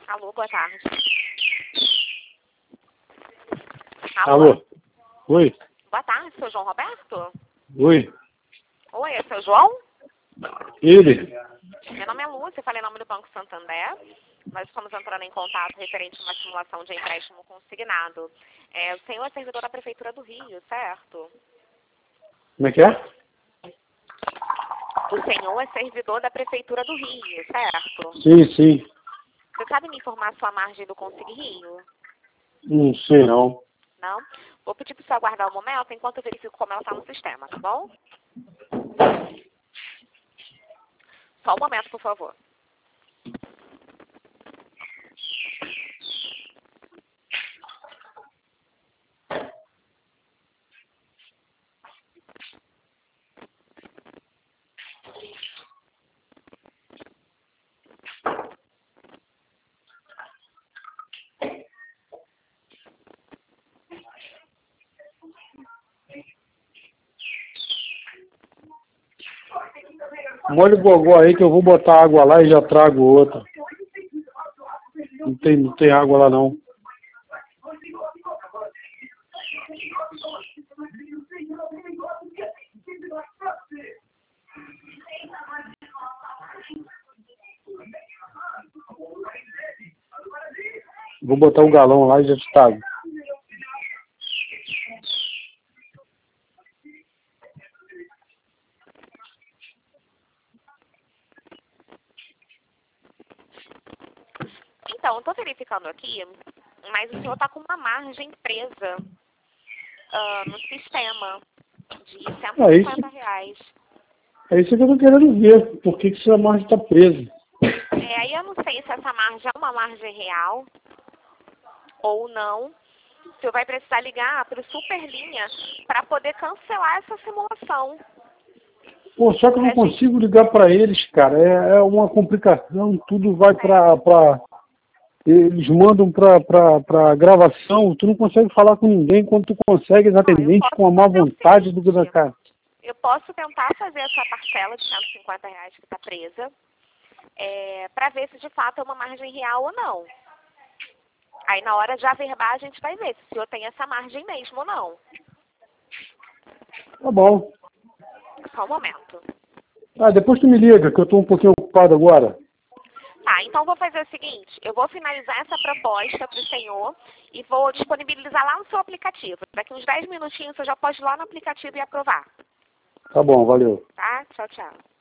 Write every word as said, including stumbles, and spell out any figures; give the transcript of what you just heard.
Alô, boa tarde. Alô? Alô? Oi? Boa tarde, seu João Roberto? Oi? Oi, é seu João? Ele? Meu nome é Lúcia, falei em nome do Banco Santander. Nós estamos entrando em contato referente a uma simulação de empréstimo consignado. É, o senhor é servidor da Prefeitura do Rio, certo? Como é que é? O senhor é servidor da Prefeitura do Rio, certo? Sim, sim. Você sabe me informar a sua margem do Consigo Rio? Não sei não. Não? Vou pedir para o senhor aguardar um momento enquanto eu verifico como ela está no sistema, tá bom? Só um momento, por favor. Molha o gogó aí que eu vou botar água lá e já trago outra. Não tem, não tem água lá não. Vou botar o galão lá e já te trago. Então, estou verificando aqui, mas o senhor está com uma margem presa ah, no sistema de cento É e isso, cinquenta reais. é isso que eu tô querendo ver. Por que que essa margem está presa? É, aí eu não sei se essa margem é uma margem real ou não. O senhor vai precisar ligar para o Superlinha para poder cancelar essa simulação. Pô, só que eu não A gente- consigo ligar para eles, cara. É, é uma complicação, tudo vai para... Pra... Eles mandam para pra, pra gravação, tu não consegue falar com ninguém quando tu consegue os Ó, eu atendentes com a posso má fazer o vontade do seguinte, cara. eu posso tentar fazer essa parcela de cento e cinquenta reais que está presa, é, para ver se de fato é uma margem real ou não. Aí na hora de averbar a gente vai ver se o senhor tem essa margem mesmo ou não. Tá bom. Só um momento. Ah, depois tu me liga, que eu tô um pouquinho ocupado agora. Tá, então vou fazer o seguinte, eu vou finalizar essa proposta para o senhor e vou disponibilizar lá no seu aplicativo. Daqui uns dez minutinhos você já pode ir lá no aplicativo e aprovar. Tá bom, valeu. Tá? Tchau, tchau.